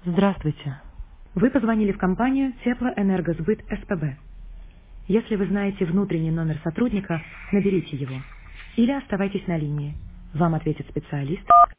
Здравствуйте. Вы позвонили в компанию Теплоэнергосбыт СПБ. Если вы знаете внутренний номер сотрудника, наберите его. Или оставайтесь на линии. Вам ответит специалист,